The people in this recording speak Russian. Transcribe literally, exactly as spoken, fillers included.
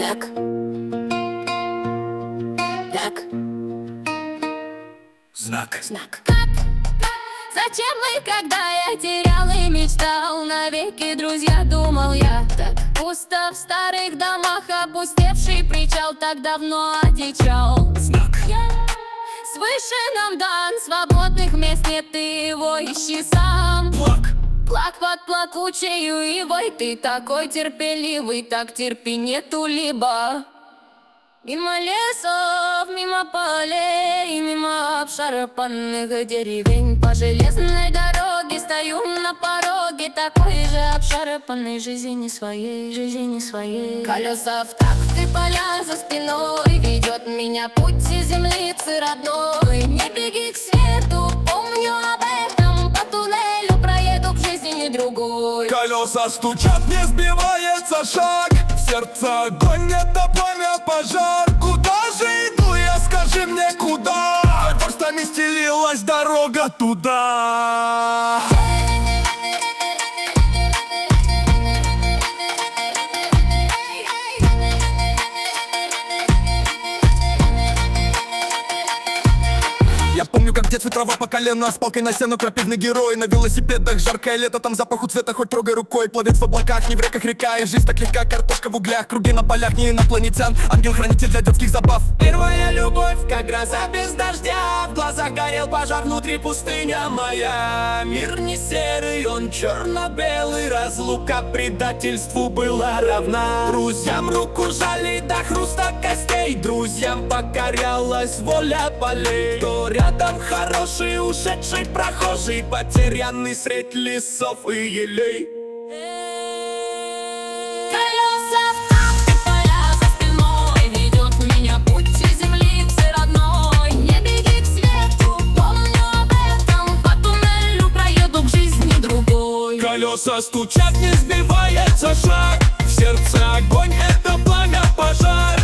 Так, так, знак. знак. Зачем мы, когда я терял и мечтал навеки, друзья, думал я. Так пусто в старых домах, опустевший причал так давно одичал. Знак. Свыше нам дан, свободных мест нет, ты его ищи сам. Плак. Плак под плакучею ивой, ты такой терпеливый, так терпи, нету либо. Мимо лесов, мимо полей, и мимо обшарпанных деревень. По железной дороге стою на пороге такой же обшарпанной жизни своей, жизни своей. Колеса в такт и поля за спиной, ведет меня путь из землицы родной. Не беги к свету, помню об этом, по туннелю проеду к жизни другой. Колеса стучат, не сбивается шаг. В сердце огонь, это пламя, пожар. Куда же иду я, скажи мне, куда? Верстами стелилась дорога туда. Я помню, как в детстве трава по колено, с палкой на сену крапивный герой. На велосипедах жаркое лето, там запаху цвета хоть трогай рукой. Плавец в облаках, не в реках река, и жизнь так легка, картошка в углях. Круги на полях, не инопланетян, ангел-хранитель для детских забав. Первая любовь, как гроза без дождя. В глазах горел пожар, внутри пустыня моя. Мир не серый, он черно-белый. Разлука предательству была равна. Друзьям руку жали до хруста костей. Друзьям покорялась воля полей. Кто рядом хороший, ушедший прохожий, потерянный средь лесов и елей. Колеса в такт и поля за спиной, ведет меня путь из землицы родной. Не беги к свету, помню об этом, по туннелю проеду к жизни другой. Колеса стучат, не сбивается шаг. В сердце огонь, это пламя, пожар.